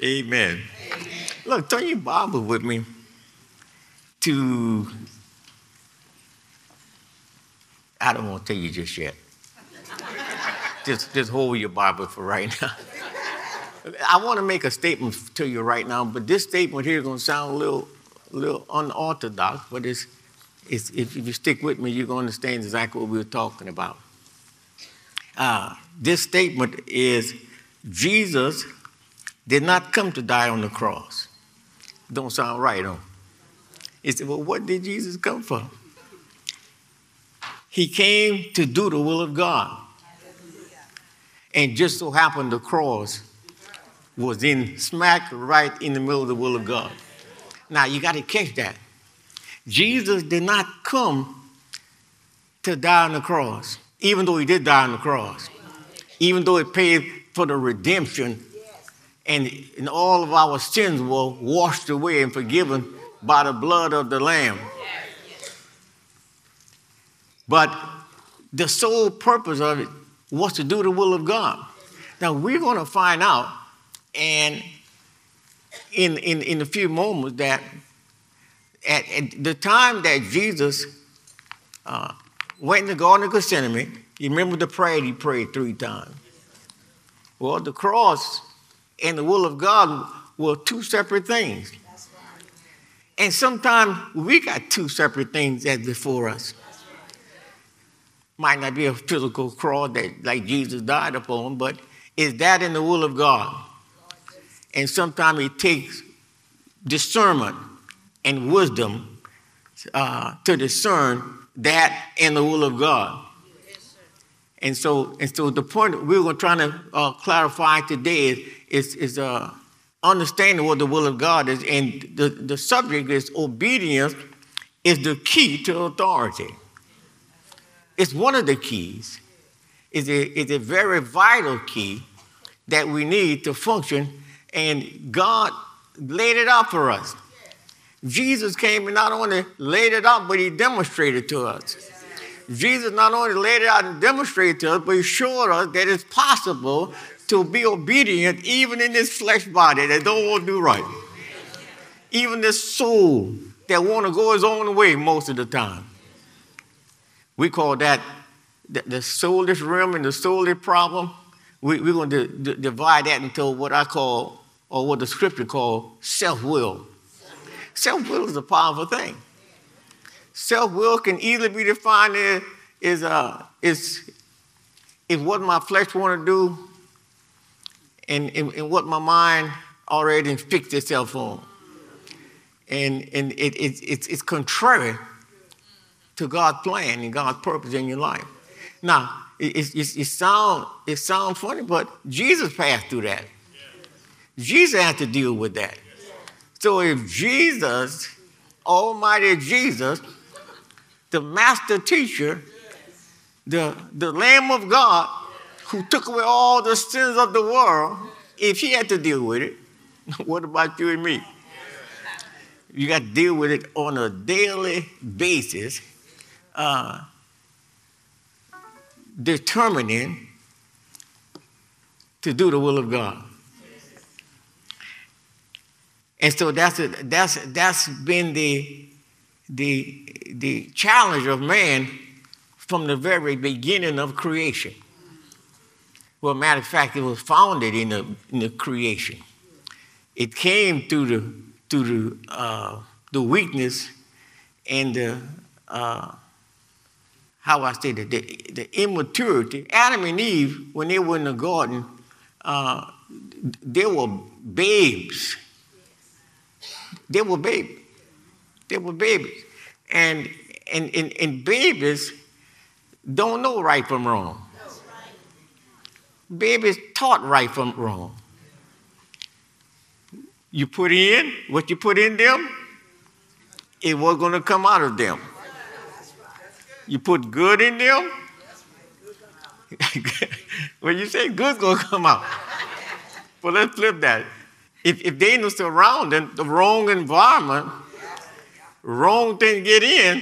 Amen. Look, turn your Bible with me to, I don't want to tell you just yet. Just hold your Bible for right now. I want to make a statement to you right now, but this statement here is going to sound a little unorthodox, but if you stick with me, you're going to understand exactly what we're talking about. This statement is Jesus did not come to die on the cross. Don't sound right, huh? He said, well, what did Jesus come for? He came to do the will of God. And just so happened the cross was smack right in the middle of the will of God. Now, you got to catch that. Jesus did not come to die on the cross, even though he did die on the cross, even though it paid for the redemption, and all of our sins were washed away and forgiven by the blood of the Lamb. But the sole purpose of it was to do the will of God. Now, we're going to find out, and in a few moments, that at the time that Jesus went in the Garden of Gethsemane, you remember the prayer he prayed 3 times. Well, the cross and the will of God were 2 separate things. And sometimes we got 2 separate things that's before us. Might not be a physical cross that like Jesus died upon, but is that in the will of God? And sometimes it takes discernment and wisdom to discern that in the will of God. And so the point we're trying to clarify today is understanding what the will of God is. And the subject is obedience is the key to authority. It's one of the keys. It's a very vital key that we need to function. And God laid it out for us. Jesus came and not only laid it out, but he demonstrated to us. Jesus not only laid it out and demonstrated to us, but he showed us that it's possible to be obedient even in this flesh body that don't want to do right. Even this soul that want to go his own way most of the time. We call that the soulish realm and the soulish problem. We're going to divide that into what I call, or what the scripture calls, self-will. Self-will is a powerful thing. Self-will can easily be defined as what my flesh want to do and what my mind already fixed itself on. And it's contrary to God's plan and God's purpose in your life. Now, it sounds funny, but Jesus passed through that. Jesus had to deal with that. So if Jesus, Almighty Jesus, the master teacher, the Lamb of God, who took away all the sins of the world, if he had to deal with it, what about you and me? You got to deal with it on a daily basis, determining to do the will of God. And so that's been the challenge of man from the very beginning of creation. Well, matter of fact, it was founded in the creation. It came through the weakness and the immaturity. Adam and Eve, when they were in the garden, they were babes. They were babies. And babies don't know right from wrong. Babies taught right from wrong. You put in what you put in them, it was going to come out of them. You put good in them, when you say good's going to come out. Well, let's flip that. If they know surrounding the wrong environment, wrong things get in,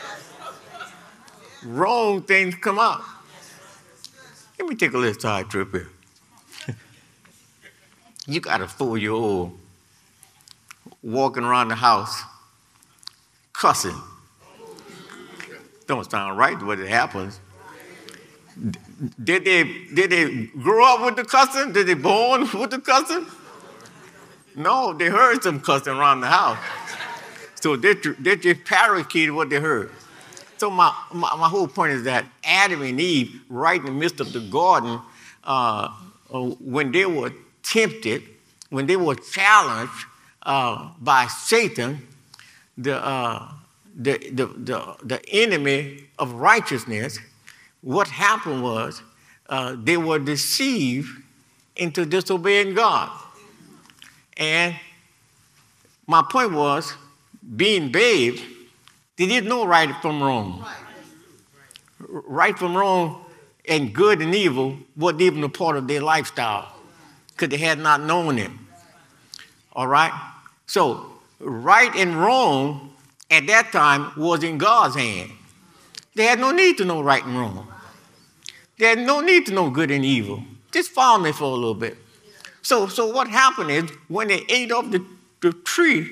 wrong things come out. Let me take a little side trip here. You got a 4-year-old walking around the house cussing. Don't sound right, but it happens. Did they grow up with the cussing? Did they born with the cussing? No, they heard some cussing around the house. So they just parakeeted what they heard. So my whole point is that Adam and Eve, right in the midst of the garden, when they were tempted, when they were challenged by Satan, the enemy of righteousness, what happened was they were deceived into disobeying God. And my point was, being babes, they didn't know right from wrong. Right from wrong and good and evil wasn't even a part of their lifestyle because they had not known it. All right? So, right and wrong at that time was in God's hand. They had no need to know right and wrong. They had no need to know good and evil. Just follow me for a little bit. So what happened is when they ate of the tree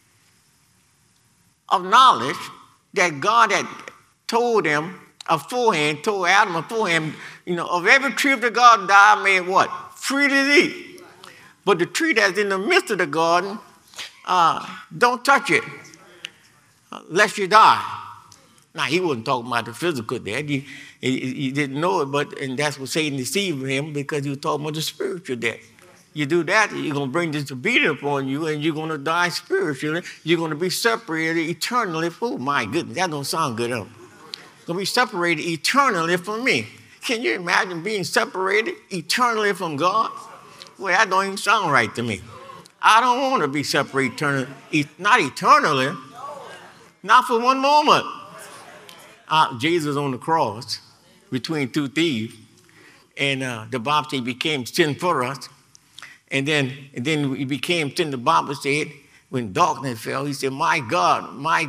of knowledge that God had told them aforehand, told Adam aforehand, of every tree of the garden thou may what? Freely eat. But the tree that's in the midst of the garden, don't touch it, lest you die. Now, he wasn't talking about the physical death. He didn't know it, and that's what Satan deceived him because he was talking about the spiritual death. You do that, you're going to bring disobedience upon you, and you're going to die spiritually. You're going to be separated eternally. Oh, my goodness, that don't sound good, huh? You're going to be separated eternally from me. Can you imagine being separated eternally from God? Well, that don't even sound right to me. I don't want to be separated eternally. Not eternally. Not for one moment. Jesus on the cross between two thieves, and the Bible said he became sin for us. And then he became sin. The Bible said when darkness fell, he said, my God,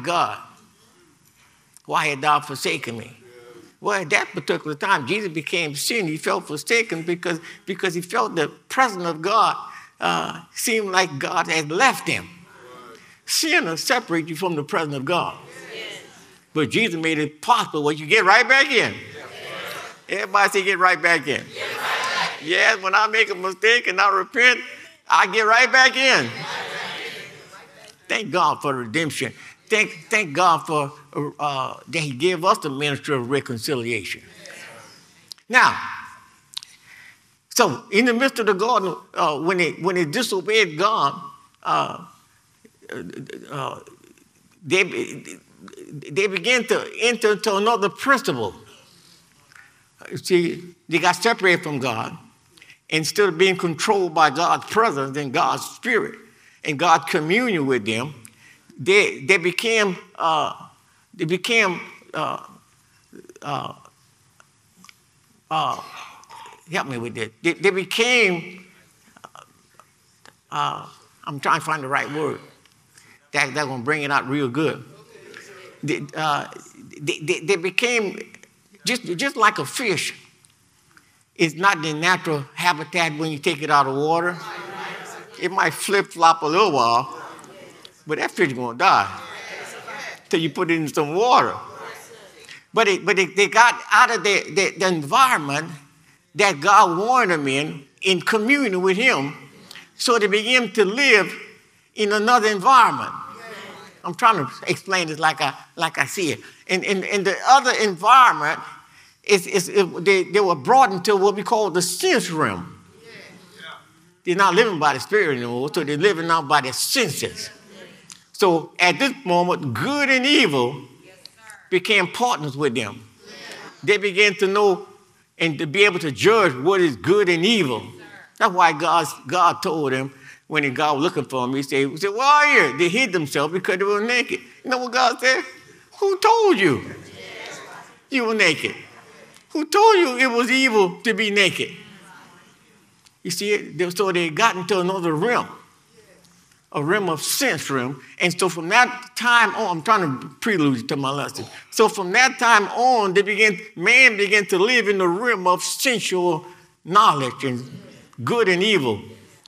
why had thou forsaken me? Well, at that particular time, Jesus became sin. He felt forsaken because he felt the presence of God seemed like God had left him. Sin will separate you from the presence of God. But Jesus made it possible where you get right back in. Everybody say get right back in. Yes, when I make a mistake and I repent, I get right back in. Thank God for redemption. Thank God for that he gave us the ministry of reconciliation. Now, so in the midst of the garden, when they disobeyed God, they began to enter into another principle. See, they got separated from God. Instead of being controlled by God's presence and God's spirit and God's communion with them, they became help me with this. They became I'm trying to find the right word. That's going to bring it out real good. They became just like a fish. It's not the natural habitat when you take it out of water. It might flip-flop a little while, but that fish is going to die till you put it in some water. But they got out of the environment that God wanted them in communion with him, so they began to live in another environment. I'm trying to explain this like I see it. In the other environment, they were brought into what we call the sense realm. They're not living by the spirit anymore, so they're living now by their senses. So at this moment, good and evil became partners with them. They began to know and to be able to judge what is good and evil. That's why God told them when God was looking for them, he said, where are you? They hid themselves because they were naked. You know what God said? Who told you you were naked? Who told you it was evil to be naked? You see, so they got into another realm, a realm of sense realm. And so from that time on, I'm trying to prelude to my lesson. So from that time on, man began to live in the realm of sensual knowledge and good and evil.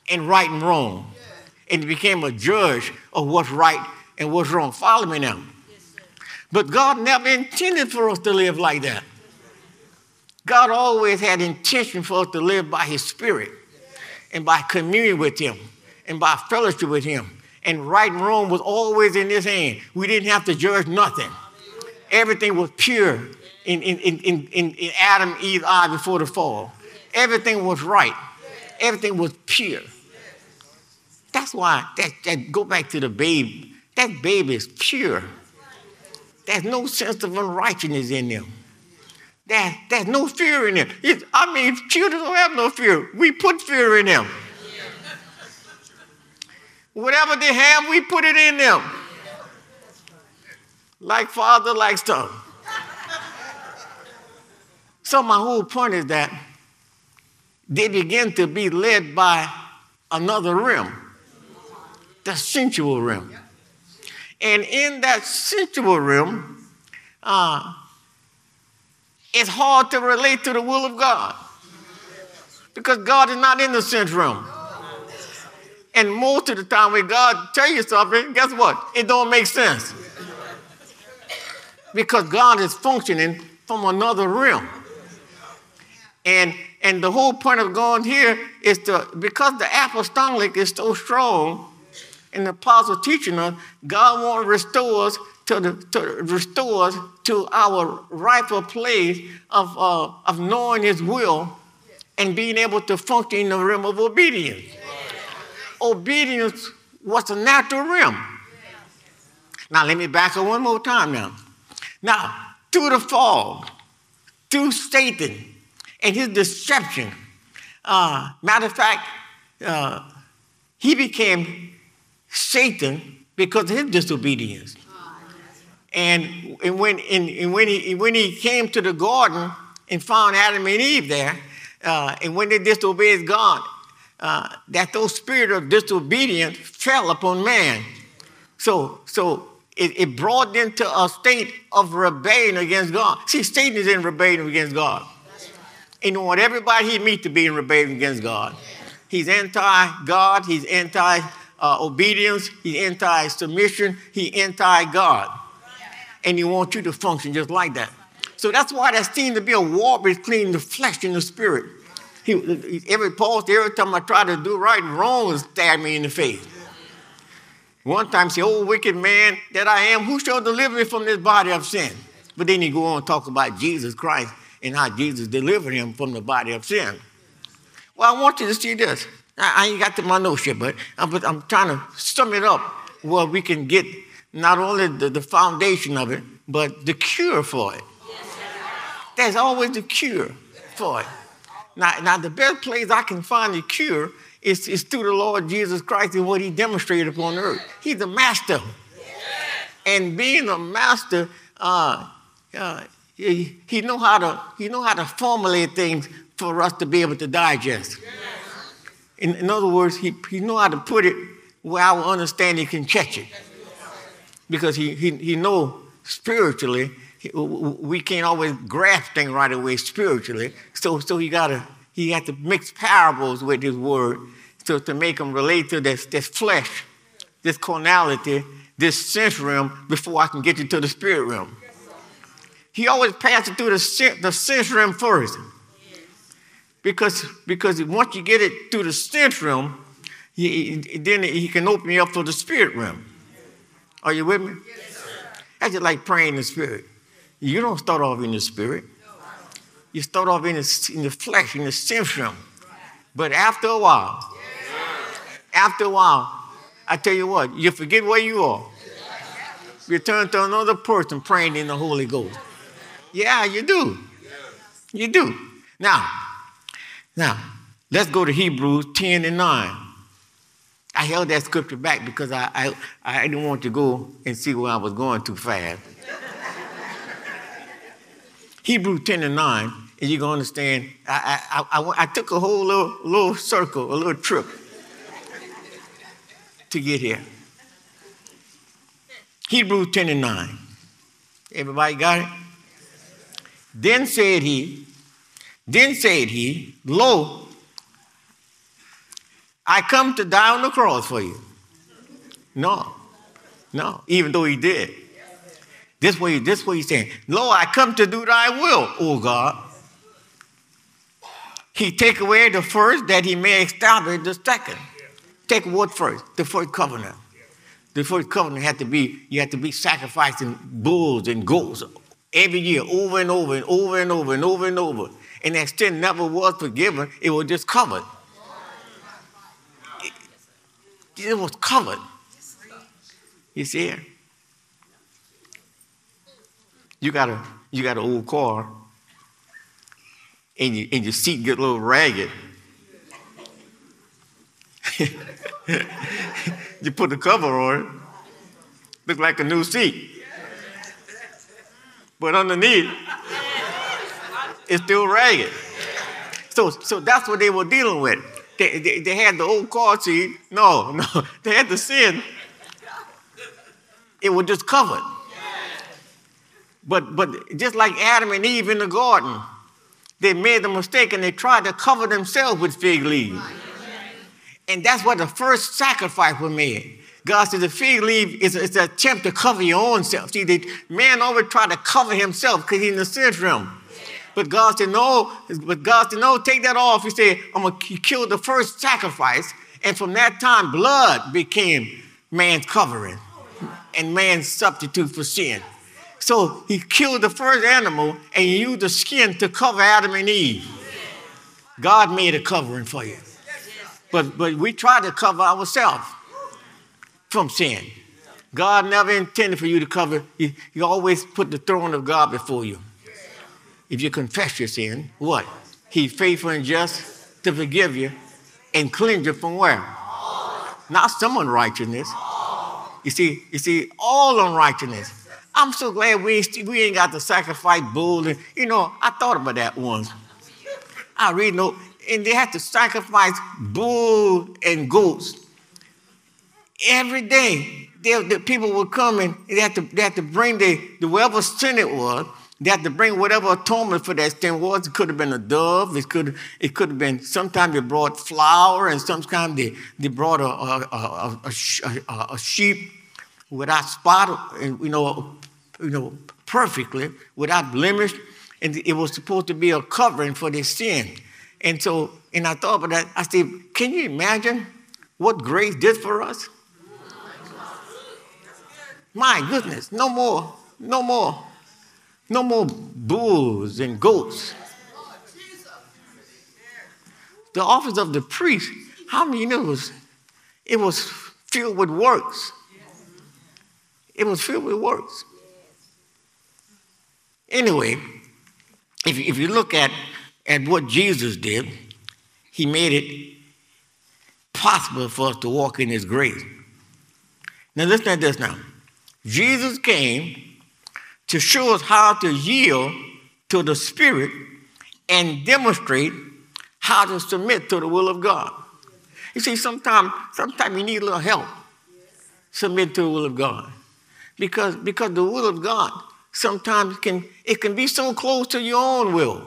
and right and wrong. And he became a judge of what's right and what's wrong. Follow me now. But God never intended for us to live like that. God always had intention for us to live by his Spirit and by communion with him and by fellowship with him. And right and wrong was always in his hand. We didn't have to judge nothing. Everything was pure in Adam, Eve's eye before the fall. Everything was right. Everything was pure. That's why, that go back to the babe. That baby is pure. There's no sense of unrighteousness in them. There's no fear in them. Children don't have no fear. We put fear in them. Whatever they have, we put it in them. Like father, like son. So my whole point is that they begin to be led by another realm, the sensual realm. And in that sensual realm, it's hard to relate to the will of God because God is not in the sense realm. And most of the time when God tells you something, guess what? It don't make sense. Because God is functioning from another realm. And the whole point of going here is because the apostolic is so strong and the apostle teaching us, God wants to restore us to our rightful place of knowing his will and being able to function in the realm of obedience. Obedience was a natural realm. Now, let me back up one more time now. Now, through the fall, through Satan and his deception, matter of fact, he became Satan because of his disobedience. And when he came to the garden and found Adam and Eve there, and when they disobeyed God, that those spirit of disobedience fell upon man. So it brought them to a state of rebellion against God. See, Satan is in rebellion against God. And you want everybody he meets to be in rebellion against God. He's anti-God. He's anti-obedience. He's anti-submission. He's anti-God. And he wants you to function just like that. So that's why there seems to be a war between the flesh and the spirit. Every time I try to do right and wrong, it stab me in the face. One time, say, "Oh, wicked man that I am, who shall deliver me from this body of sin?" But then he go on and talk about Jesus Christ and how Jesus delivered him from the body of sin. Well, I want you to see this. I ain't got to my notes yet, but I'm trying to sum it up where we can get not only the foundation of it, but the cure for it. There's always the cure for it. Now, the best place I can find the cure is through the Lord Jesus Christ and what he demonstrated upon earth. He's a master. And being a master, he know how to formulate things for us to be able to digest. In other words, he know how to put it where our understanding can catch it. Because he know spiritually, we can't always grasp things right away spiritually. So he had to mix parables with his word to make them relate to this flesh, this carnality, this sense realm before I can get you to the spirit realm. He always passes through the sense realm first. Because once you get it through the sense realm, then he can open you up for the spirit realm. Are you with me? Yes, sir. That's just like praying in the spirit. You don't start off in the spirit. You start off in the flesh, in the sense realm. But after a while, I tell you what, you forget where you are. You turn to another person praying in the Holy Ghost. Yeah, you do. You do. Now, let's go to Hebrews 10 and 9. I held that scripture back because I didn't want to go and see where I was going too fast. Hebrews 10 and 9, and you're going to understand, I took a whole little circle, a little trip to get here. Hebrews 10 and 9. Everybody got it? Then said he, Lo, I come to die on the cross for you. No, even though he did. This way he's saying, Lord, I come to do thy will, O God. He take away the first that he may establish the second. Take what first? The first covenant. The first covenant you had to be sacrificing bulls and goats every year, over and over and over and over and over and over. And that sin never was forgiven. It was just covered. It was covered. You see it? You got an old car, and your seat get a little ragged. You put the cover on it, look like a new seat. But underneath, it's still ragged. So that's what they were dealing with. They had the old car seat. No, they had the sin. It was just covered. But just like Adam and Eve in the garden, they made the mistake and they tried to cover themselves with fig leaves. And that's what the first sacrifice was made. God said the fig leaf is an attempt to cover your own self. See, man always tried to cover himself because he's in the sin realm. But God said, no, take that off. He said, I'm going to kill the first sacrifice. And from that time, blood became man's covering and man's substitute for sin. So he killed the first animal and he used the skin to cover Adam and Eve. God made a covering for you. But we try to cover ourselves from sin. God never intended for you to cover. He always put the throne of God before you. If you confess your sin, what? He's faithful and just to forgive you and cleanse you from where? Not some unrighteousness. You see, all unrighteousness. I'm so glad we ain't got to sacrifice bulls. And, I thought about that once. I read and they had to sacrifice bulls and goats every day. The people would come and they had to bring whatever sin it was. They had to bring whatever atonement for that sin was. It could have been a dove. It could have been. Sometimes they brought flour, and sometimes they brought a sheep without spot, perfectly, without blemish, and it was supposed to be a covering for their sin. And I thought about that. I said, can you imagine what grace did for us? My goodness, no more bulls and goats. The office of the priest, how many it was filled with works. It was filled with works. Anyway, if you look at what Jesus did, he made it possible for us to walk in his grace. Now listen to this now. Jesus came to show us how to yield to the Spirit and demonstrate how to submit to the will of God. You see, sometimes you need a little help. Submit to the will of God. Because the will of God sometimes can be so close to your own will.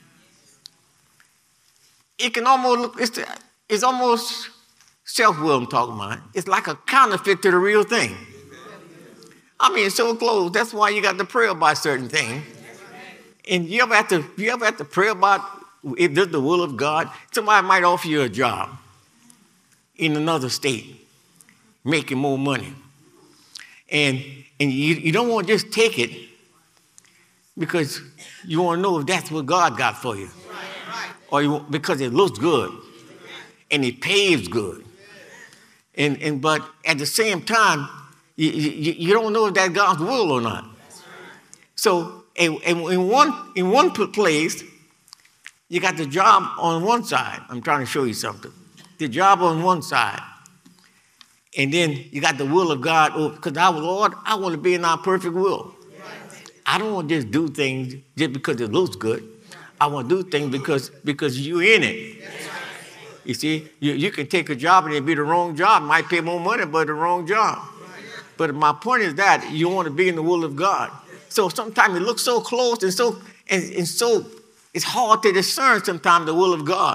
It can almost it's almost self-will I'm talking about. It's like a counterfeit to the real thing. I mean, it's so close. That's why you got to pray about certain things. And you ever have to pray about if this is the will of God? Somebody might offer you a job in another state, making more money. And you don't want to just take it because you want to know if that's what God got for you. Or because it looks good and it pays good. But at the same time, you don't know if that's God's will or not. So in one place, you got the job on one side. I'm trying to show you something. The job on one side. And then you got the will of God. Because Lord, I want to be in our perfect will. I don't want to just do things just because it looks good. I want to do things because you're in it. You see, you can take a job and it be the wrong job. It might pay more money, but the wrong job. But my point is that you want to be in the will of God. So sometimes it looks so close and so it's hard to discern sometimes the will of God.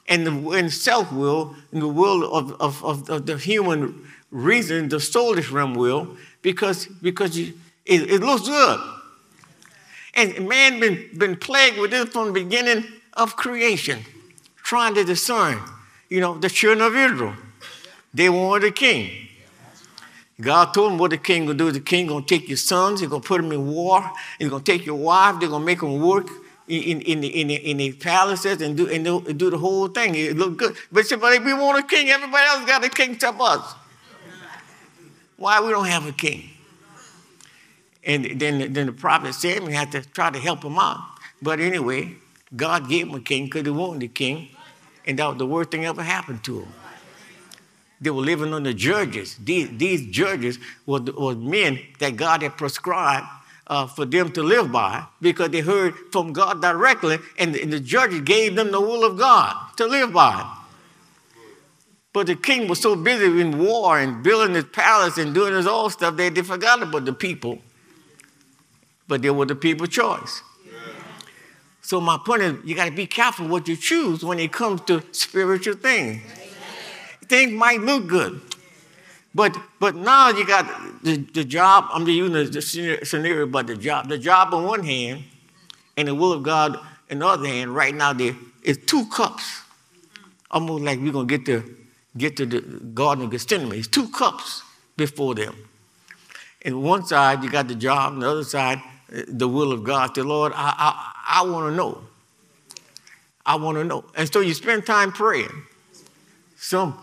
and self-will, and the will of the human reason, the soulish realm will, because it looks good. And man been plagued with this from the beginning of creation, trying to discern, the children of Israel. They wanted a king. God told them what the king going to do. The king going to take your sons, he's going to put them in war, he's going to take your wife, they're going to make them work in the palaces and do the whole thing. It looked good. But we want a king. Everybody else got a king except us. Why we don't have a king? And then the prophet Samuel had to try to help him out. But anyway, God gave him a king because he wanted a king. And that was the worst thing ever happened to him. They were living under judges. These judges were men that God had prescribed for them to live by, because they heard from God directly, and the judges gave them the will of God to live by. But the king was so busy in war and building his palace and doing his own stuff, they forgot about the people. But they were the people's choice. So my point is, you got to be careful what you choose when it comes to spiritual things. Things might look good. But now you got the job. I'm just using the scenario about the job. The job on one hand and the will of God on the other hand. Right now there is two cups. Almost like we're going to get to the Garden of Gethsemane. It's two cups before them. And one side you got the job, and the other side the will of God. The Lord, I want to know. I want to know. And so you spend time praying. Some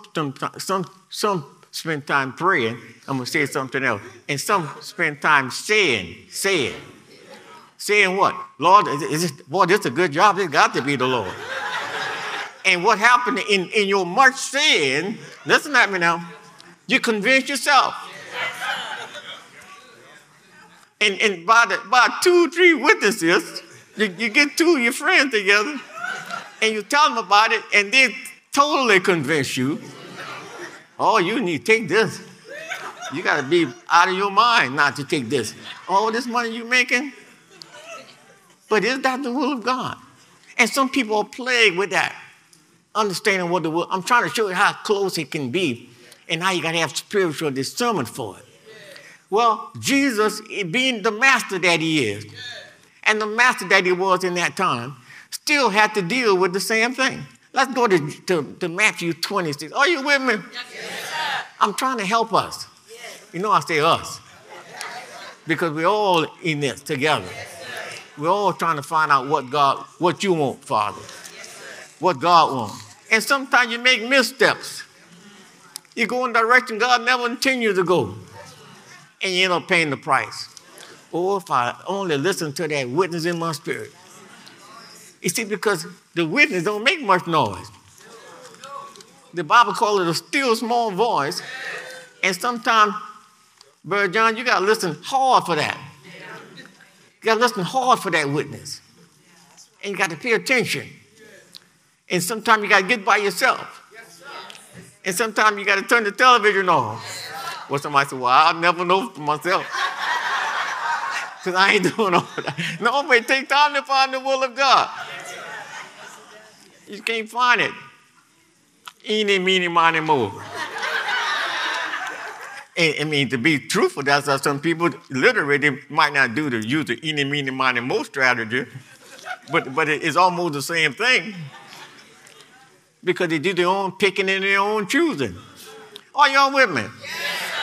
spend time praying. I'm going to say something else. And some spend time saying. Saying what? Lord, this is a good job. It's got to be the Lord. And what happened in your much saying, listen at me now, you convince yourself. And by 2 or 3 witnesses, you get 2 of your friends together, and you tell them about it, and they totally convince you. Oh, you need to take this. You got to be out of your mind not to take this. All this money you're making. But is that the will of God? And some people are plagued with that, understanding what the will. I'm trying to show you how close it can be and how you got to have spiritual discernment for it. Well, Jesus, being the master that he is, and the master that he was in that time, still had to deal with the same thing. Let's go to Matthew 26. Are you with me? Yes, I'm trying to help us. Yes. I say us. Because we're all in this together. Yes, we're all trying to find out what you want, Father. Yes, what God wants. And sometimes you make missteps. You go in a direction God never intended you to go. And you end up paying the price. Oh, if I only listen to that witness in my spirit. You see, because the witness don't make much noise. The Bible calls it a still small voice. And sometimes, Brother John, you got to listen hard for that. You got to listen hard for that witness. And you got to pay attention. And sometimes you got to get by yourself. And sometimes you got to turn the television off. Well, somebody said, well, I'll never know for myself. Because I ain't doing all that. No, but take time to find the will of God. You can't find it. Eeny, meeny, miny, mo. I mean, to be truthful, that's how some people, literally, they might not use the eeny, meeny, miny, mo strategy. But it's almost the same thing. Because they do their own picking and their own choosing. Are y'all with me? Yes.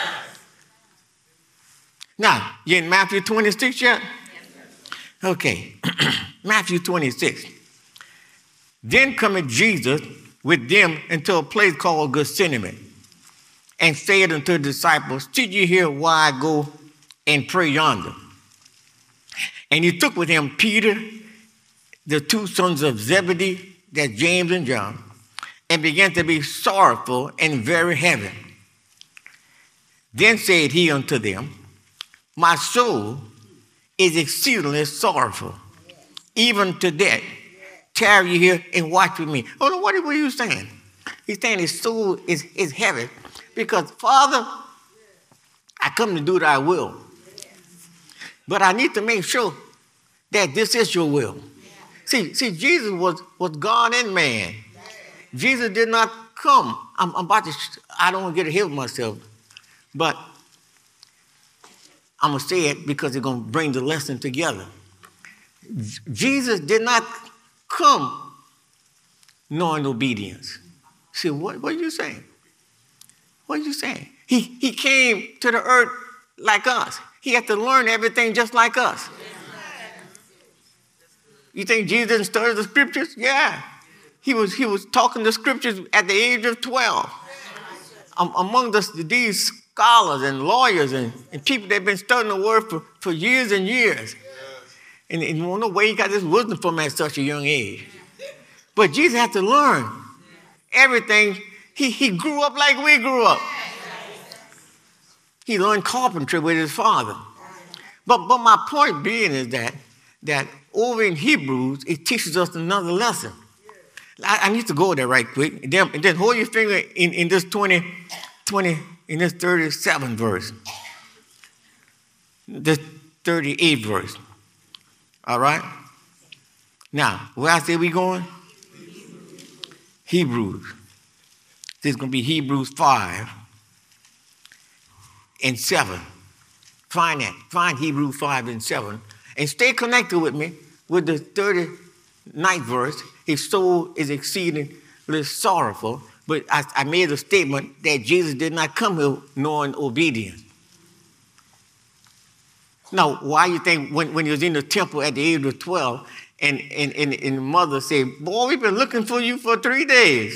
Now, you in Matthew 26 yet? Okay. Matthew 26. Then cometh Jesus with them into a place called Gethsemane, and said unto the disciples, Did you hear why I go and pray yonder? And he took with him Peter, the 2 sons of Zebedee, that's James and John, and began to be sorrowful and very heavy. Then said he unto them, My soul is exceedingly sorrowful, even to death. Tarry here and watch with me. Oh, no, what were you saying? He's saying his soul is heavy because, Father, I come to do thy will. But I need to make sure that this is your will. See, Jesus was God and man. Jesus did not come. I'm about to, I don't want to get ahead of myself, but I'm going to say it because it's going to bring the lesson together. Jesus did not come knowing obedience. See, what are you saying? What are you saying? He came to the earth like us. He had to learn everything just like us. You think Jesus didn't study the scriptures? Yeah. He was talking the scriptures at the age of 12. Among these scholars and lawyers and people that have been studying the word for years and years. And no way he got this wisdom from at such a young age. But Jesus had to learn everything. He grew up like we grew up. He learned carpentry with his father. But my point being is that over in Hebrews, it teaches us another lesson. I need to go there right quick. And then hold your finger in this 37th verse. This 38th verse. All right? Now, where I say we going? Hebrews. This is going to be Hebrews 5 and 7. Find that. Find Hebrews 5 and 7. And stay connected with me with the 39th verse. His soul is exceedingly sorrowful. But I made a statement that Jesus did not come here knowing obedience. Now, why you think when he was in the temple at the age of 12 and the mother said, boy, we've been looking for you for 3 days.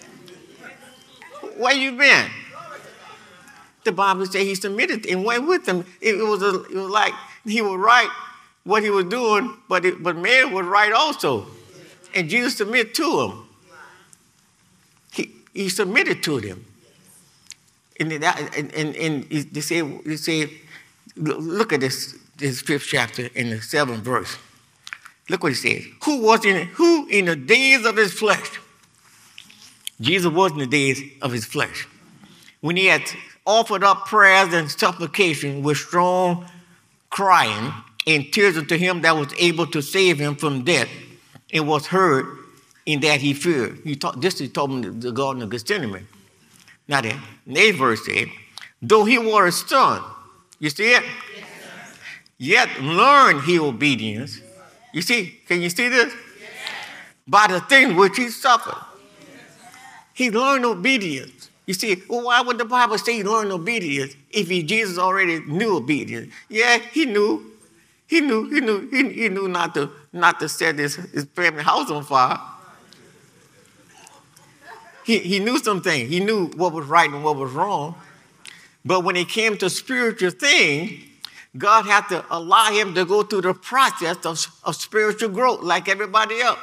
Where you been? The Bible says he submitted and went with them. It was like he was right what he was doing, but Mary was right also. And Jesus submitted to him. He submitted to them. And they say, look at this 5th chapter in the 7th verse. Look what he says. Who in the days of his flesh? Jesus was in the days of his flesh. When he had offered up prayers and supplication with strong crying and tears unto him that was able to save him from death, and was heard in that he feared. He told him in the Garden of Gethsemane. Now the 8th verse said, though he were a son, you see it? Yes, yet learn he obedience. You see, can you see this? Yes. By the things which he suffered. He learned obedience. You see, well, why would the Bible say he learned obedience if Jesus already knew obedience? Yeah, he knew. He knew not to set his family house on fire. He knew some things. He knew what was right and what was wrong. But when it came to spiritual things, God had to allow him to go through the process of spiritual growth like everybody else.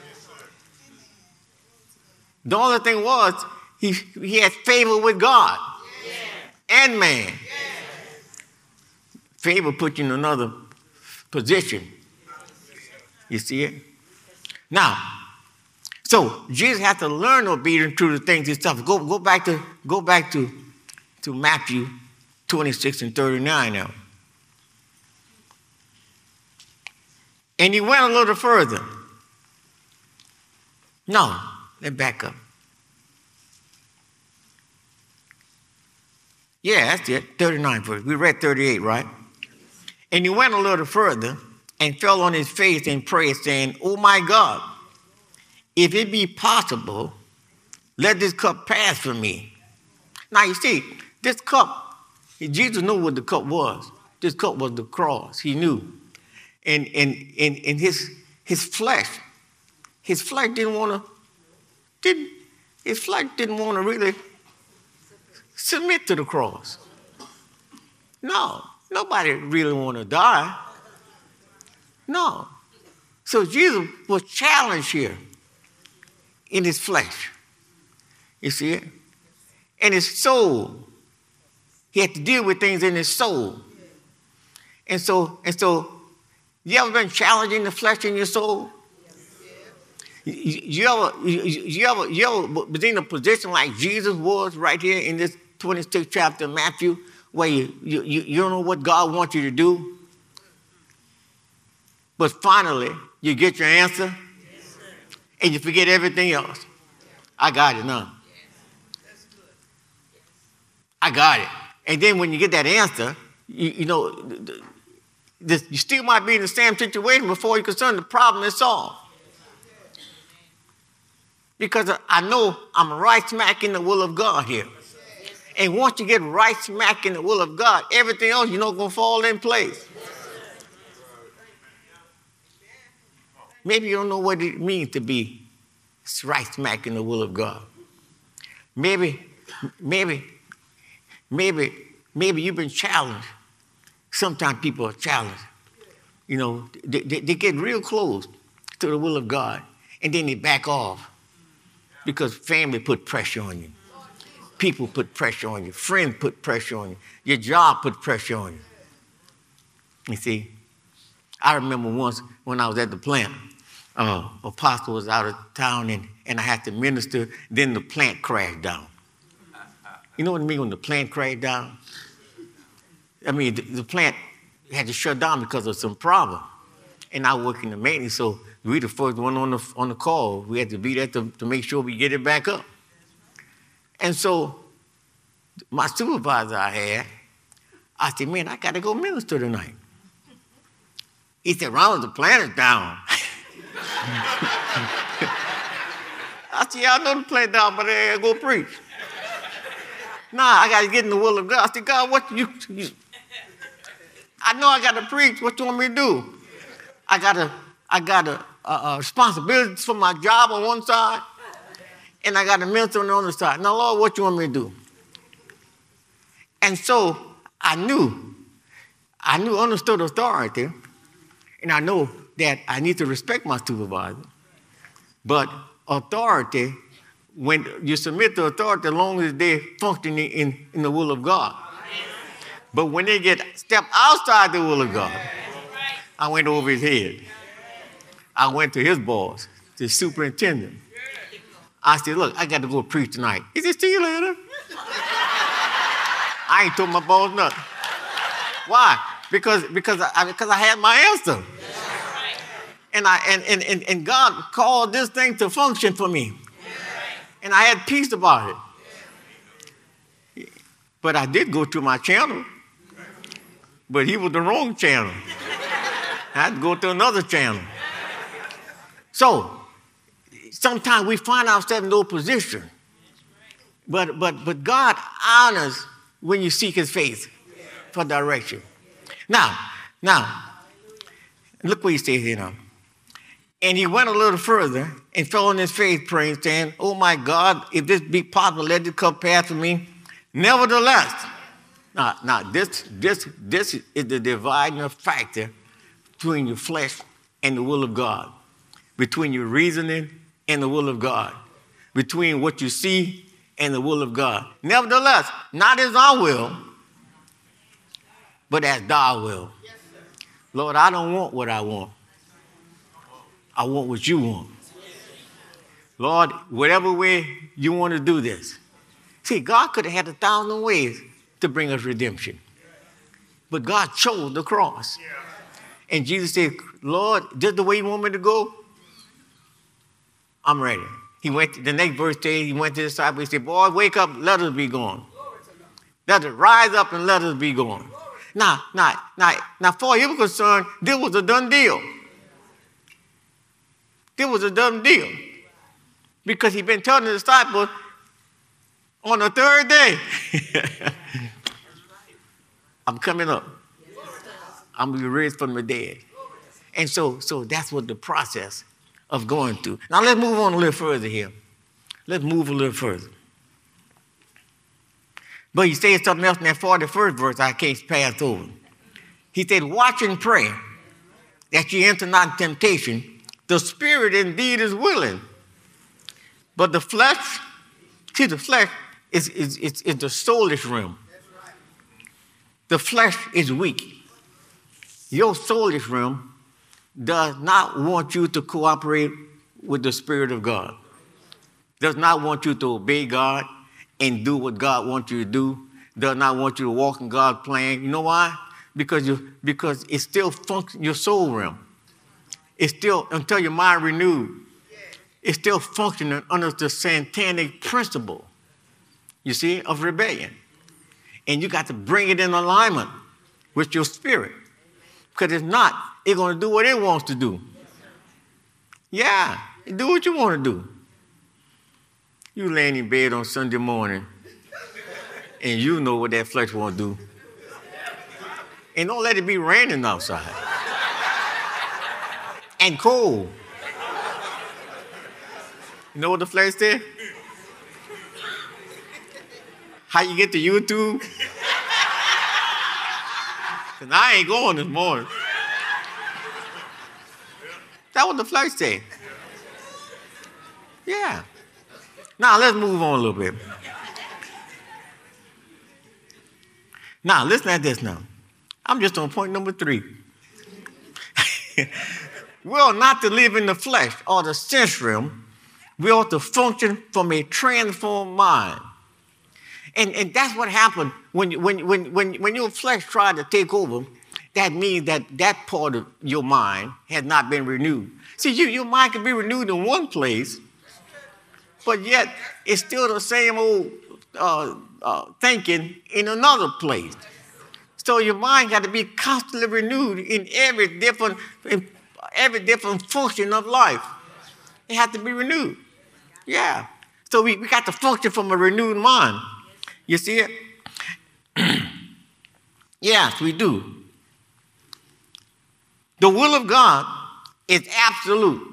The only thing was he had favor with God and man. Favor put you in another position. You see it? Now, so Jesus had to learn obedience through the things he suffered. Go back to Matthew 26 and 39 now. And he went a little further. No, let's back up. Yeah, that's it. 39 verse. We read 38, right? And he went a little further and fell on his face and prayed, saying, oh my God, if it be possible, let this cup pass from me. Now you see, this cup, Jesus knew what the cup was. This cup was the cross. He knew. And his flesh didn't want to really submit to the cross. No, nobody really want to die. No. So Jesus was challenged here in his flesh. You see it? And his soul. He had to deal with things in his soul. And so, you ever been challenging the flesh in your soul? You ever been in a position like Jesus was right here in this 26th chapter of Matthew, where you don't know what God wants you to do? But finally, you get your answer, and you forget everything else. I got it now. I got it. And then when you get that answer, you still might be in the same situation before you're concerned the problem is solved. Because I know I'm right smack in the will of God here. And once you get right smack in the will of God, everything else, going to fall in place. Maybe you don't know what it means to be right smack in the will of God. Maybe you've been challenged. Sometimes people are challenged. They get real close to the will of God, and then they back off because family put pressure on you. People put pressure on you. Friends put pressure on you. Your job put pressure on you. You see, I remember once when I was at the plant, apostle was out of town and I had to minister. Then the plant crashed down. You know what I mean when the plant crashed down? I mean, the plant had to shut down because of some problem. And I work in the maintenance, so we the first one on the call. We had to be there to make sure we get it back up. And so my supervisor I said, man, I got to go minister tonight. He said, Ronald, the plant is down. I said, yeah, I know the plant down, but I go preach. Nah, I got to get in the will of God. I said, God, what you I know I got to preach. What you want me to do? I got a responsibility for my job on one side, and I got to minister on the other side. Now, Lord, what you want me to do? And so I understood authority, and I know that I need to respect my supervisor. But authority, when you submit to authority, as long as they're functioning in the will of God. But when they step outside the will of God, I went over his head. I went to his boss, the superintendent. I said, look, I got to go preach tonight. He said, see you later. I ain't told my boss nothing. Why? Because I had my answer. And God called this thing to function for me. And I had peace about it. But I did go to my channel. But he was the wrong channel. I had to go to another channel. So sometimes we find ourselves in no position. But God honors when you seek his face for direction. Now, look what he says here now. And he went a little further and fell on his face, praying, saying, oh my God, if this be possible, let this cup pass from me. Nevertheless, now this is the dividing factor between your flesh and the will of God, between your reasoning and the will of God, between what you see and the will of God. Nevertheless, not as I will, but as thy will. Lord, I don't want what I want. I want what you want. Lord, whatever way you want to do this. See, God could have had 1,000 ways to bring us redemption. But God chose the cross. And Jesus said, Lord, just the way you want me to go, I'm ready. He went, the next verse says, he went to the disciples, he said, boy, wake up, let us be gone. Let us rise up and let us be gone. Now, far as you were concerned, this was a done deal. This was a done deal. Because he'd been telling the disciples, on the third day, I'm coming up. I'm going to be raised from the dead. And so that's what the process of going through. Now let's move on a little further here. Let's move a little further. But he said something else in that 41st verse I can't pass over. He said, watch and pray that ye enter not in temptation. The spirit indeed is willing, but the flesh, see, the flesh is the soulish realm. The flesh is weak. Your soulish realm does not want you to cooperate with the Spirit of God. Does not want you to obey God and do what God wants you to do. Does not want you to walk in God's plan. You know why? Because it's still your soul realm. It's still, until your mind renewed, is still functioning under the satanic principle, you see, of rebellion. And you got to bring it in alignment with your spirit. Because if not, it's going to do what it wants to do. Yeah, do what you want to do. You laying in bed on Sunday morning, and you know what that flesh want to do. And don't let it be raining outside. And cold. You know what the flesh said? How you get to YouTube? Because I ain't going this morning. That's what the flesh said. Yeah. Now, let's move on a little bit. Now, listen at this now. I'm just on point number 3. We ought not to live in the flesh or the sense realm. We ought to function from a transformed mind. And that's what happened when your flesh tried to take over. That means that part of your mind has not been renewed. See, your mind can be renewed in one place, but yet it's still the same old thinking in another place. So your mind got to be constantly renewed in every different function of life. It has to be renewed. Yeah. So we got to function from a renewed mind. You see it? Yes, we do. The will of God is absolute.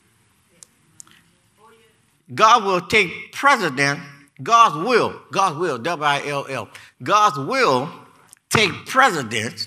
God will take precedence. God's will, W-I-L-L. God's will take precedence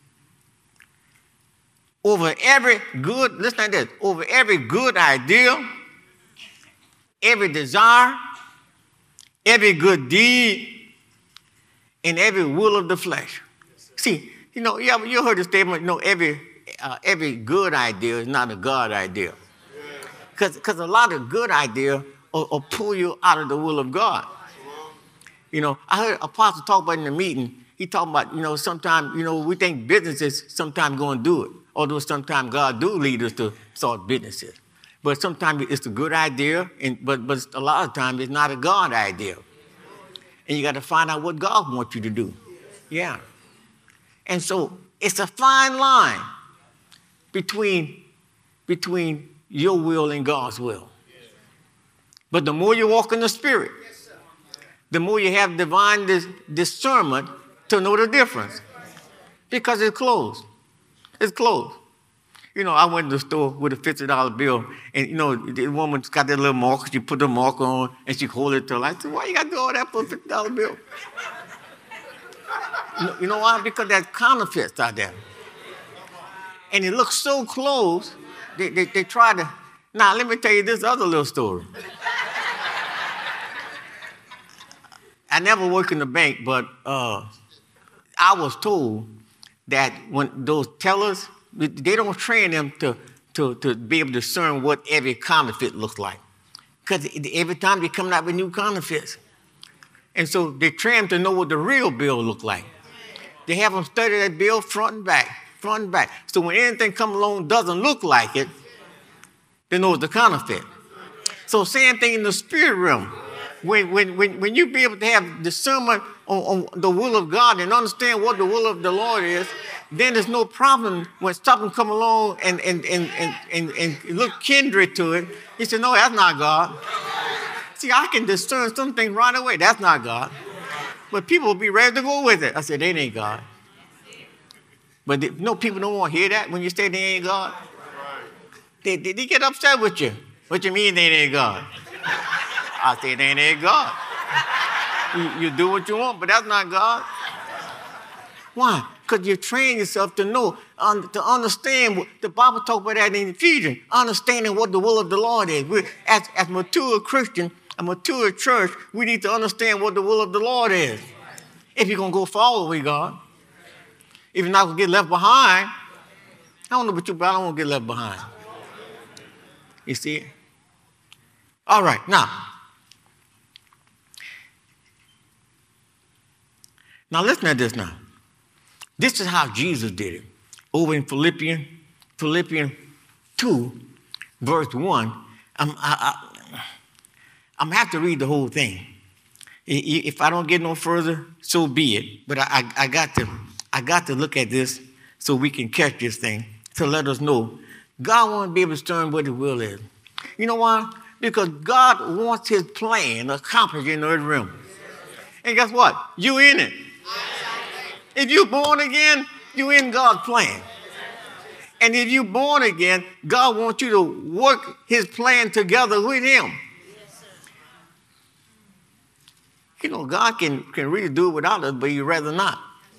over every good, listen to this, over every good idea, every desire, every good deed, and every will of the flesh. See, you heard the statement, every good idea is not a God idea. Because a lot of good ideas will pull you out of the will of God. I heard Apostle talk about in the meeting, he talked about, sometimes, we think businesses sometimes going to do it. Although sometimes God do lead us to start businesses. But sometimes it's a good idea, but a lot of times it's not a God idea. And you got to find out what God wants you to do. Yeah. And so it's a fine line between your will and God's will. But the more you walk in the Spirit, the more you have divine discernment to know the difference. Because it's closed. It's closed. I went to the store with a $50 bill, and, the woman's got that little marker. She put the marker on, and she hold it to her. I said, why you got to do all that for a $50 bill? You know why? Because there's counterfeits out there. And it looks so close, they try to... Now, let me tell you this other little story. I never worked in the bank, but I was told that when those tellers, they don't train them to be able to discern what every counterfeit looks like. Because every time they're coming out with new counterfeits. And so they train them to know what the real bill looks like. They have them study that bill front and back. So when anything comes along doesn't look like it, they know it's the counterfeit. So same thing in the spirit realm. When you be able to have discernment on the will of God and understand what the will of the Lord is, then there's no problem when something come along and look kindred to it. You say, no, that's not God. See, I can discern some things right away. That's not God. But people will be ready to go with it. I said, they ain't God. But people don't want to hear that when you say they ain't God. They get upset with you. What you mean they ain't God? I say they ain't God. You do what you want, but that's not God. Why? Because you train yourself to know, to understand. What the Bible talks about that in Ephesians, understanding what the will of the Lord is. As mature Christians, a mature church, we need to understand what the will of the Lord is. If you're going to go forward with God. If you're not going to get left behind, I don't know about you, but I don't want to get left behind. You see it? All right, Now listen at this now. This is how Jesus did it. Over in Philippians 2, verse 1, I'm have to read the whole thing. If I don't get no further, so be it. But I got to look at this so we can catch this thing to let us know God wants to be able to discern what His will is. You know why? Because God wants His plan accomplished in the earth realm. And guess what? You in it. If you're born again, you're in God's plan. And if you're born again, God wants you to work His plan together with Him. You know, God can really do it without us, but He'd rather not.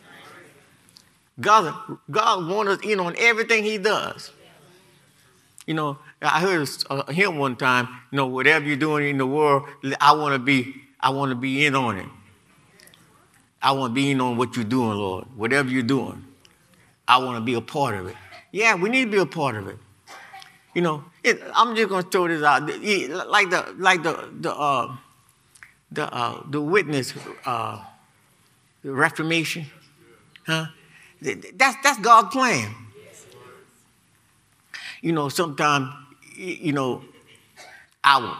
God wants us in on everything He does. You know, I heard a hymn one time, you know, whatever you're doing in the world, I want to be in on it. I want to be in on what you're doing, Lord. Whatever you're doing, I want to be a part of it. Yeah, we need to be a part of it. You know, I'm just going to throw this out. Like the witness, the Reformation, huh? That's God's plan. You know, sometimes, you know, our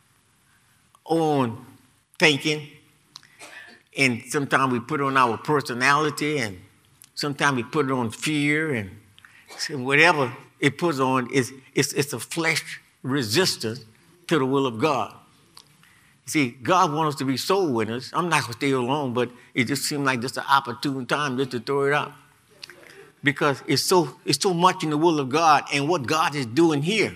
own thinking, and sometimes we put on our personality, and sometimes we put it on fear, and whatever it puts on it's a flesh resistance to the will of God. See, God wants us to be soul winners. I'm not going to stay alone, but it just seemed like just an opportune time just to throw it out. Because it's so much in the will of God and what God is doing here.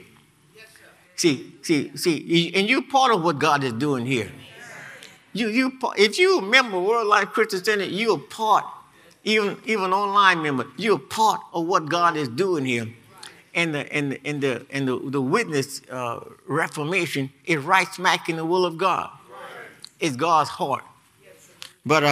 See, and you're part of what God is doing here. If you a member of World Life Christian Center, you're a part, even online member, you're a part of what God is doing here. And the witness Reformation is right smack in the will of God. It's God's heart. But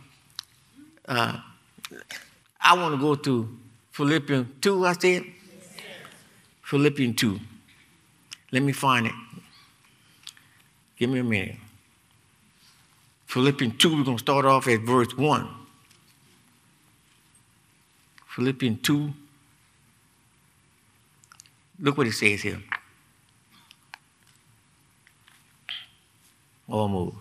I want to go to Philippians 2, I said? Philippians 2. Let me find it. Give me a minute. Philippians 2, we're going to start off at verse 1. Philippians 2. Look what it says here. Almost.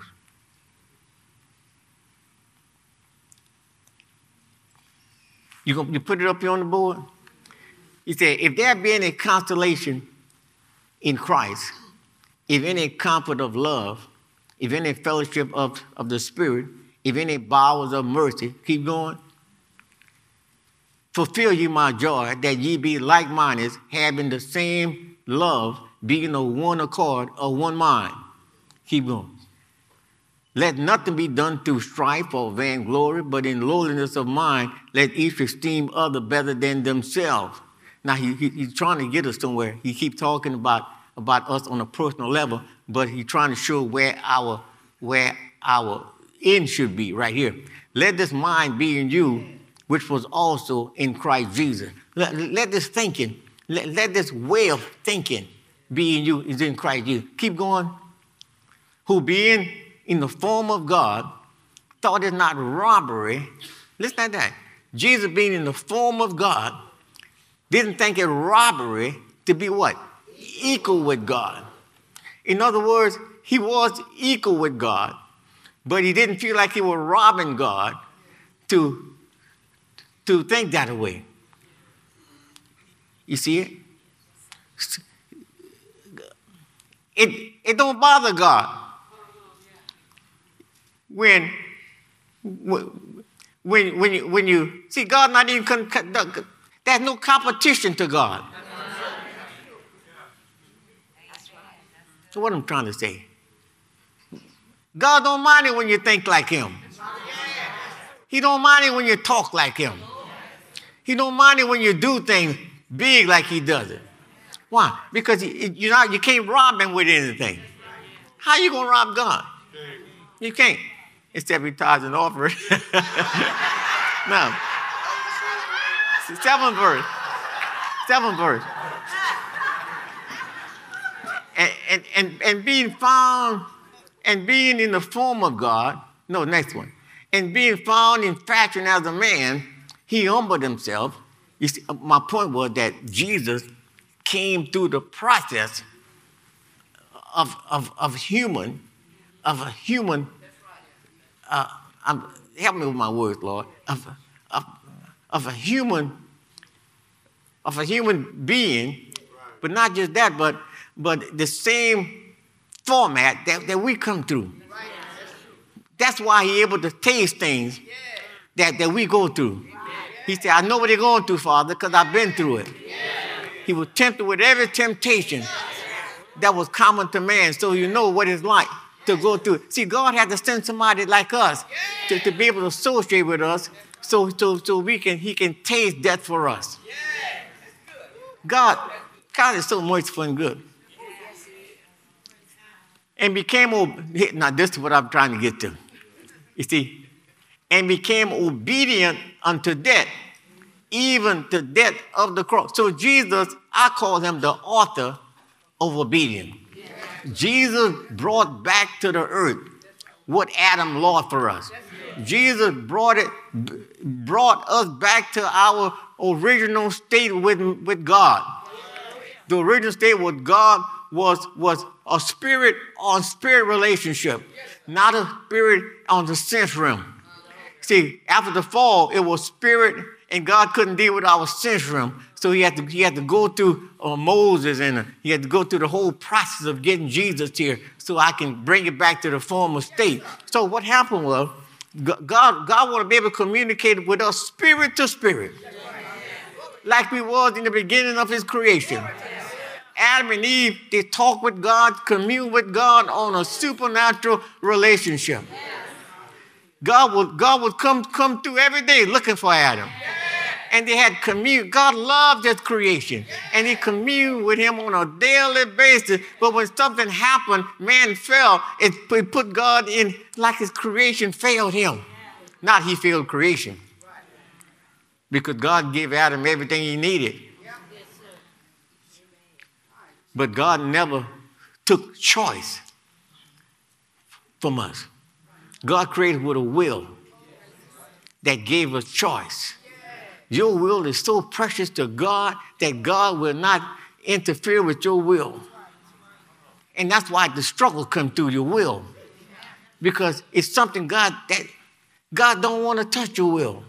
You put it up here on the board? He said, if there be any consolation in Christ, if any comfort of love, if any fellowship of the Spirit, if any bowels of mercy, keep going. Fulfill ye my joy, that ye be like-minded, having the same love, being of one accord, of one mind. Keep going. Let nothing be done through strife or vainglory, but in lowliness of mind, let each esteem other better than themselves. Now, he's trying to get us somewhere. He keeps talking about us on a personal level, but he's trying to show where our end should be right here. Let this mind be in you, which was also in Christ Jesus. Let this thinking, let this way of thinking be in you is in Christ Jesus. Keep going. Who being in the form of God, thought it not robbery. Listen to that. Jesus being in the form of God, didn't think it robbery to be what? Equal with God. In other words, he was equal with God, but he didn't feel like he was robbing God to think that way. You see it? It don't bother God when you see God not even there's no competition to God. So what I'm trying to say, God don't mind it when you think like him. He don't mind it when you talk like him. He don't mind it when you do things big like he does it. Why? Because you can't rob him with anything. How you going to rob God? You can't. Except he tithes and offering. No. 7th verse. 7th verse. And being found and being in the form of God. No, next one. And being found in fashion as a man, he humbled himself. You see, my point was that Jesus came through the process of human, help me with my words, Lord, of a human being, but not just that, but the same format that we come through. That's why he's able to taste things that we go through. He said, I know what you're going through, Father, because I've been through it. He was tempted with every temptation that was common to man, so you know what it's like to go through it. See, God had to send somebody like us to be able to associate with us so he can taste death for us. God is so merciful and good. And became, now this is what I'm trying to get to. You see, and became obedient unto death, even to death of the cross. So Jesus, I call him the author of obedience. Jesus brought back to the earth what Adam lost for us. Jesus brought us back to our original state with God. The original state with God was a spirit on spirit relationship, not a spirit on the sense realm. See, after the fall, it was spirit, and God couldn't deal with our sense realm, so he had to go through Moses, and he had to go through the whole process of getting Jesus here, so I can bring it back to the former state. So what happened was, God wanted to be able to communicate with us spirit to spirit, like we was in the beginning of his creation. Adam and Eve, they talked with God, commune with God on a supernatural relationship. God would come through every day looking for Adam. And they had commune. God loved his creation. And he communed with him on a daily basis. But when something happened, man fell, it put God in like his creation failed him. Not he failed creation. Because God gave Adam everything he needed. But God never took choice from us. God created with a will that gave us choice. Your will is so precious to God that God will not interfere with your will. And that's why the struggle comes through your will. Because it's something God don't want to touch your will.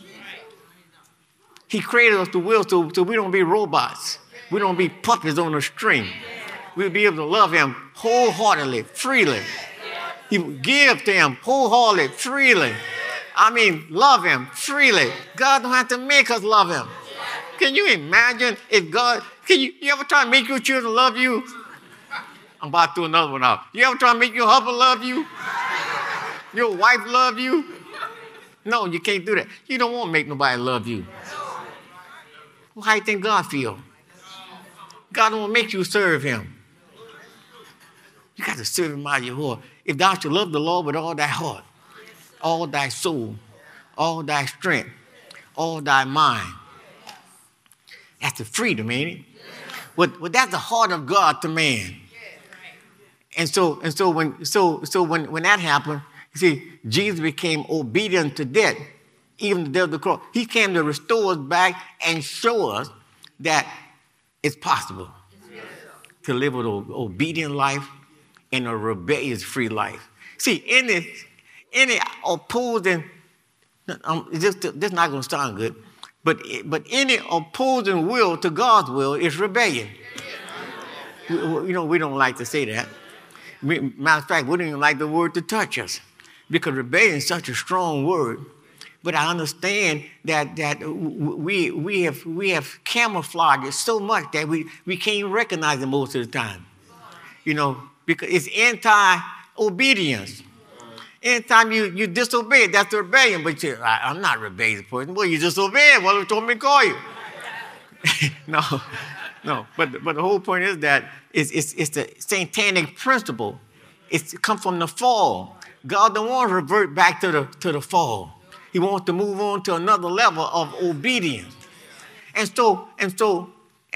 He created us the will so we don't be robots. We don't be puppets on a string. We'll be able to love him wholeheartedly, freely. He will give to him wholeheartedly, freely. I mean, love him freely. God don't have to make us love him. Can you imagine if God, you ever try to make your children love you? I'm about to do another one out. You ever try to make your husband love you? Your wife love you? No, you can't do that. You don't want to make nobody love you. Well, how do you think God feel? God don't want to make you serve him. You got to serve him out of your heart. If thou shalt love the Lord with all thy heart, all thy soul, all thy strength, all thy mind. That's the freedom, ain't it? Well, that's the heart of God to man. And so when that happened, you see, Jesus became obedient to death, even the death of the cross. He came to restore us back and show us that it's possible to live an obedient life and a rebellious free life. See, any opposing, this is not going to sound good, but any opposing will to God's will is rebellion. We don't like to say that. Matter of fact, we don't even like the word to touch us because rebellion is such a strong word. But I understand that we have camouflaged it so much that we can't recognize it most of the time. Because it's anti-obedience. Anytime you disobey, that's rebellion. But I'm not a rebellious person. Well, you disobeyed. Well, you told me to call you. No. But the whole point is that it's the satanic principle. It comes from the fall. God don't want to revert back to the fall. He wants to move on to another level of obedience. And so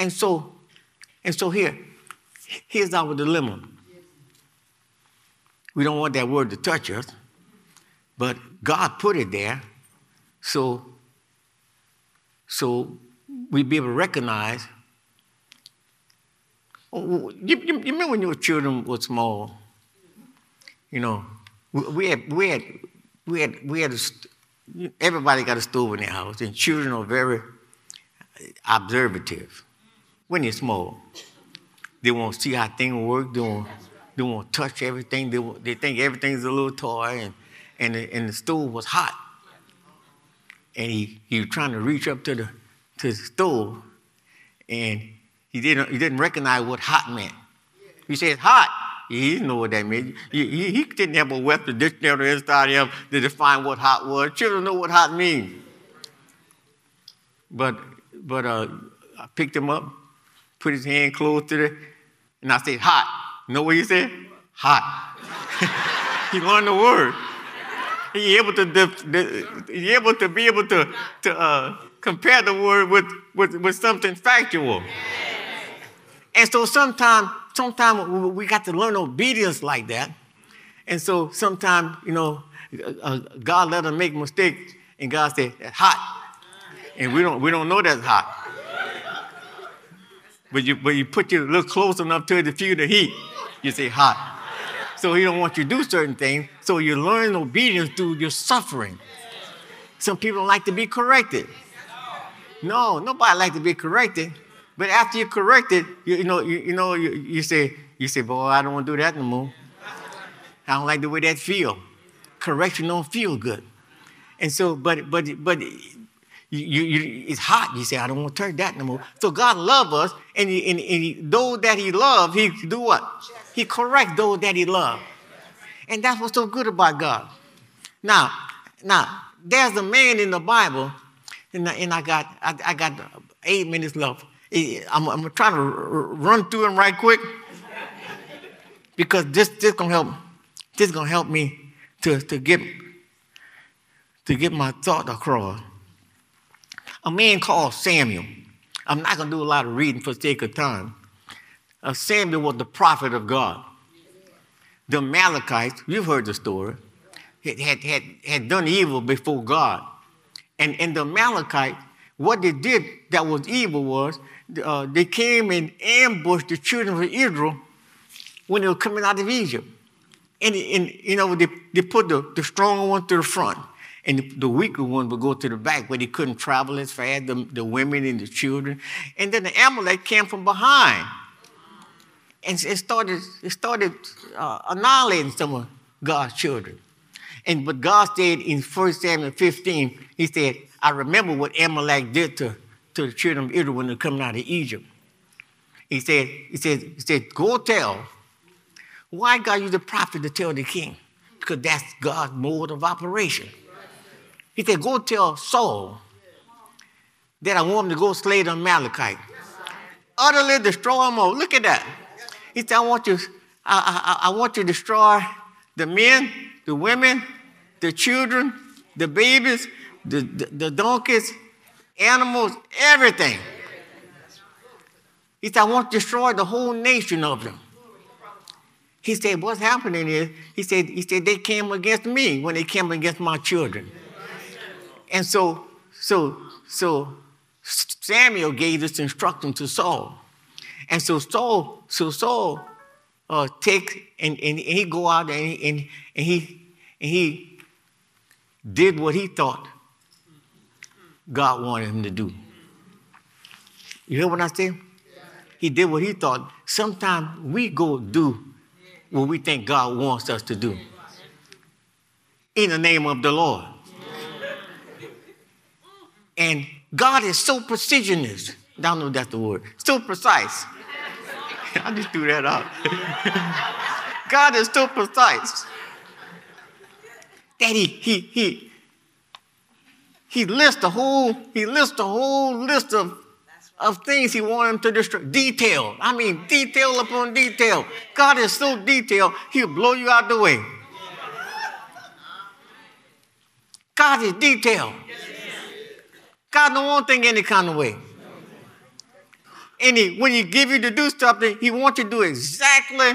here's our dilemma. We don't want that word to touch us, but God put it there so we be able to recognize You remember when your children were small? You know, we had everybody got a stove in their house, and children are very observative when they're small. They want to see how things work. They want to touch everything. They think everything's a little toy, and the stove was hot, and he was trying to reach up to the stove, and he didn't recognize what hot meant. He said hot. He didn't know what that meant. He didn't have a Webster dictionary inside him to define what hot was. Children know what hot means. But I picked him up, put his hand close to it, and I said, hot. You know what he said? Hot. He learned the word. He able to be able to compare the word with something factual. And so sometimes we got to learn obedience like that. And so sometimes, God let us make mistakes, and God said, that's hot. And we don't know that's hot. But you put your look close enough to it to feel the heat, you say hot. So he don't want you to do certain things. So you learn obedience through your suffering. Some people don't like to be corrected. No, nobody like to be corrected. But after you're corrected, you say, boy, I don't want to do that no more. I don't like the way that feel. Correction don't feel good. And so, but it's hot. You say, I don't want to turn that no more. So God loves us, and those that he loves, he do what? He corrects those that he loves. And that's what's so good about God. Now, there's a man in the Bible, and I got 8 minutes left. I'm trying to run through him right quick, because this gonna help me to get my thought across. A man called Samuel. I'm not gonna do a lot of reading for sake of time. Samuel was the prophet of God. The Amalekites, you've heard the story, had done evil before God, and the Amalekites, what they did that was evil was they came and ambushed the children of Israel when they were coming out of Egypt. And they put the stronger one to the front, and the weaker one would go to the back where they couldn't travel as fast, the women and the children. And then the Amalek came from behind. And it started annihilating some of God's children. But God said in 1 Samuel 15, he said, I remember what Amalek did to the children of Israel when they were coming out of Egypt. He said, go tell. Why God used the prophet to tell the king? Because that's God's mode of operation. He said, go tell Saul that I want him to go slay the Amalekite. Utterly destroy them all. Look at that. He said, I want you to destroy the men, the women, the children, the babies, the donkeys, animals, everything. He said, I want to destroy the whole nation of them. He said, what's happening is, he said, they came against me when they came against my children. And so Samuel gave this instruction to Saul. And so Saul takes and he go out and he did what he thought God wanted him to do. You hear what I say? He did what he thought. Sometimes we go do what we think God wants us to do in the name of the Lord. And God is so precisionist. I don't know if that's the word. So precise. I just threw that out. God is so precise that he lists the whole list of things he wanted him to destroy. Detail. I mean, detail upon detail. God is so detailed, he'll blow you out the way. God is detailed. God don't want things any kind of way. And when he give you to do something, he wants you to do exactly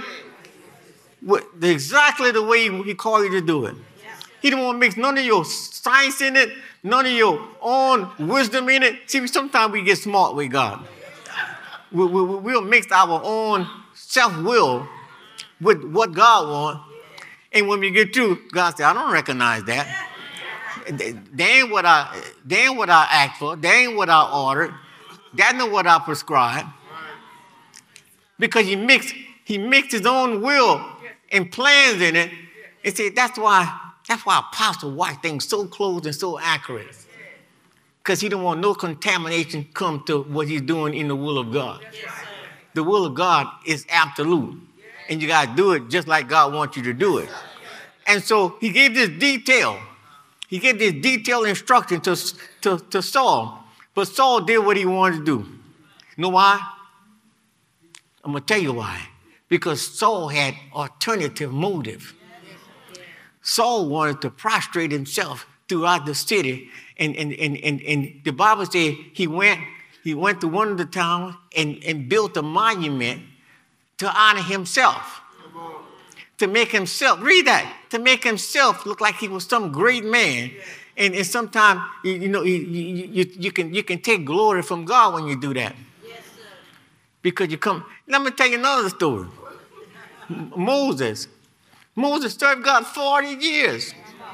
the way he called you to do it. He don't want to mix none of your science in it, none of your own wisdom in it. See, sometimes we get smart with God. we'll mix our own self-will with what God wants. And when we get through, God says, I don't recognize that. They ain't what I asked for. They ain't what I ordered. That's not what I prescribed. Because he mixed his own will and plans in it. And say that's why Apostle watched things so close and so accurate. Because he don't want no contamination come to what he's doing in the will of God. The will of God is absolute. And you got to do it just like God wants you to do it. And so he gave this detail. He gave this detailed instruction to Saul. But Saul did what he wanted to do. You know why? I'm going to tell you why. Because Saul had alternative motive. Saul wanted to prostrate himself throughout the city. And the Bible says he went to one of the towns and built a monument to honor himself. To make himself, read that, to make himself look like he was some great man. And sometimes, you can take glory from God when you do that. Yes, sir. Because you come. Let me tell you another story. Moses served God 40 years.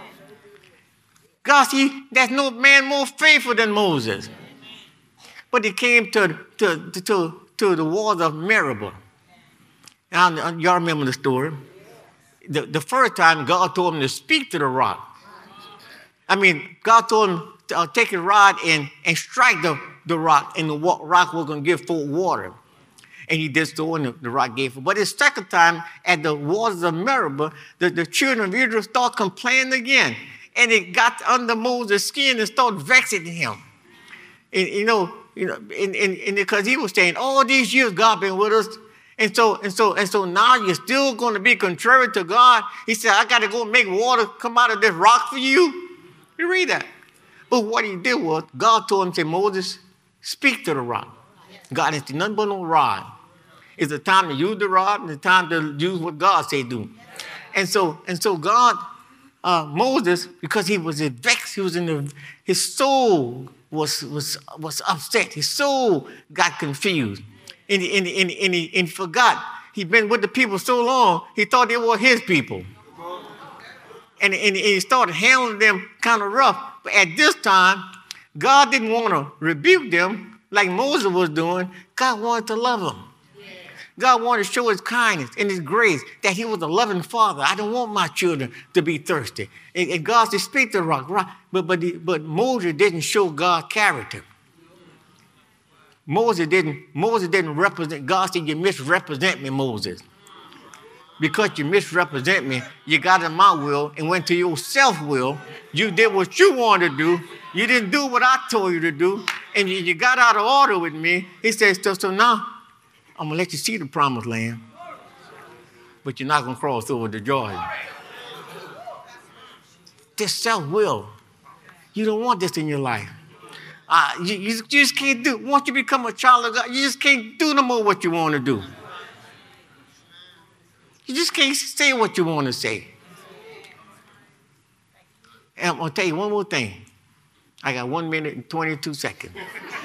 God, see, there's no man more faithful than Moses. But he came to the walls of Meribah. Now, y'all remember the story. The first time God told him to speak to the rock. God told him to take a rod and strike the rock, and the rock was going to give forth water. And he did so, and the rock gave forth. But the second time, at the waters of Meribah, the children of Israel started complaining again. And it got under Moses' skin and started vexing him. And because he was saying, all these years God been with us. And so now you're still going to be contrary to God. He said, I got to go make water come out of this rock for you. You read that. But what he did was, God told him, say, Moses, speak to the rock. God didn't see nothing but no rod. It's the time to use the rod and the time to use what God say do. And so God, Moses, because he was vexed, his soul was upset. His soul got confused. And he forgot. He'd been with the people so long, he thought they were his people. And he started handling them kind of rough. But at this time, God didn't want to rebuke them like Moses was doing. God wanted to love them. God wanted to show his kindness and his grace, that he was a loving father. I don't want my children to be thirsty. And God said, speak to the rock. But Moses didn't show God's character. Moses didn't represent. God said, you misrepresent me, Moses. Because you misrepresent me, you got in my will and went to your self-will. You did what you wanted to do. You didn't do what I told you to do. And you got out of order with me. He says, so now I'm going to let you see the promised land. But you're not going to cross over the Jordan. This self-will. You don't want this in your life. You just can't do. Once you become a child of God, you just can't do no more what you want to do. You just can't say what you want to say. And I'm going to tell you one more thing. I got 1 minute and 22 seconds.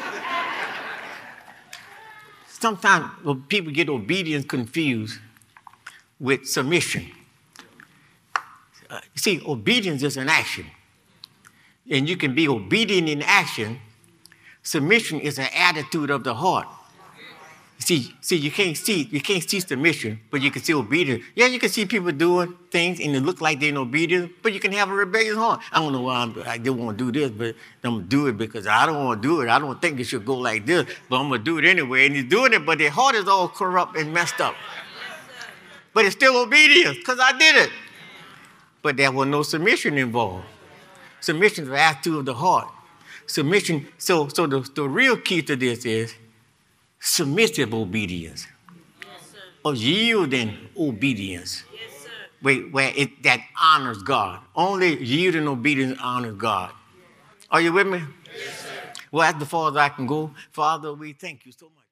Sometimes people get obedience confused with submission. You see, obedience is an action. And you can be obedient in action. Submission is an attitude of the heart. See, you can't see submission, but you can see obedience. Yeah, you can see people doing things and it look like they're in obedience, but you can have a rebellious heart. I don't know why I don't want to do this, but I'm going to do it because I don't want to do it. I don't think it should go like this, but I'm going to do it anyway. And he's doing it, but their heart is all corrupt and messed up. But it's still obedience because I did it. But there was no submission involved. Submission is the attitude of the heart. Submission, so the real key to this is submissive obedience, yes, or yielding obedience, yes, where that honors God. Only yielding obedience honors God. Are you with me? Yes, sir. Well, that's the far as I can go. Father, we thank you so much.